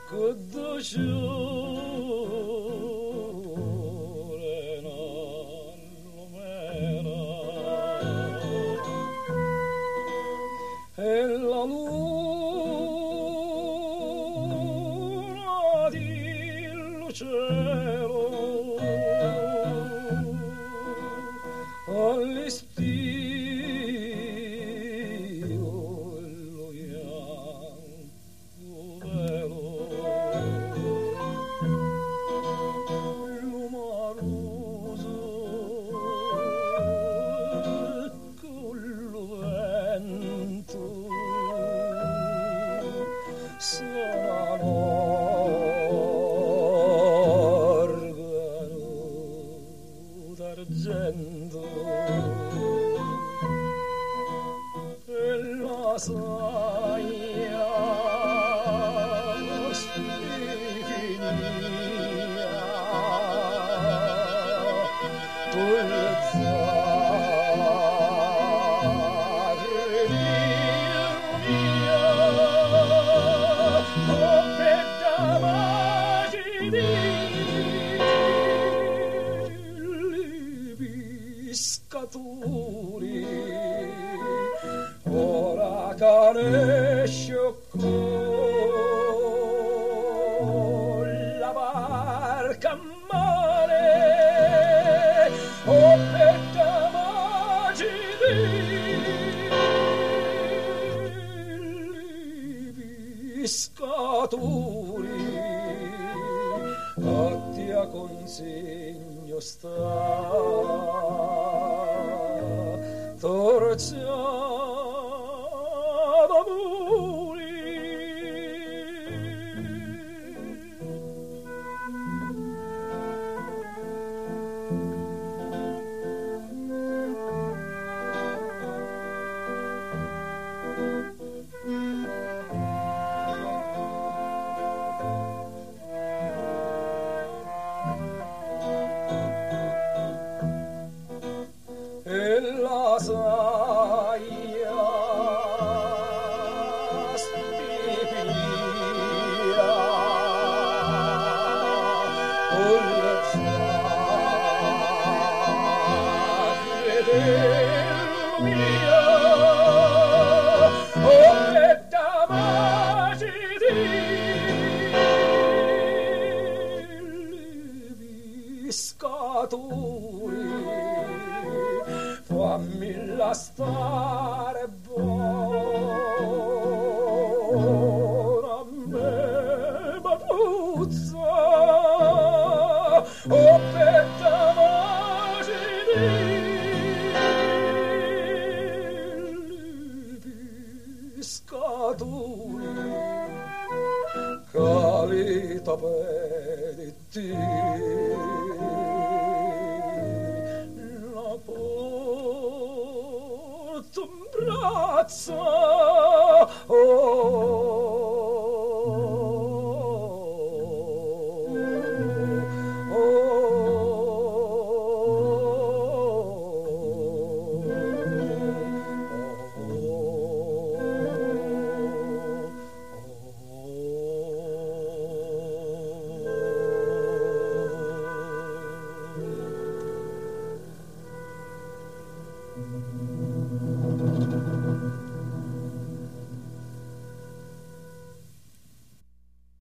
Kuduşurena lumera e la luna di cielo all'istio lo bianco velo lumaroso col vento suonano organo d'argento e la saia stifinia polzare mia oh bella magidi pescatori ora caresce con la barca a mare oh bella magidi pescatori a ti a consegno sta torciata d'amore e la saia stipia polzare mia oh bella magidi pescatori fammi la stare buona a me Maruzza oh bella magidi pescatori calita pedetti la porto in braccia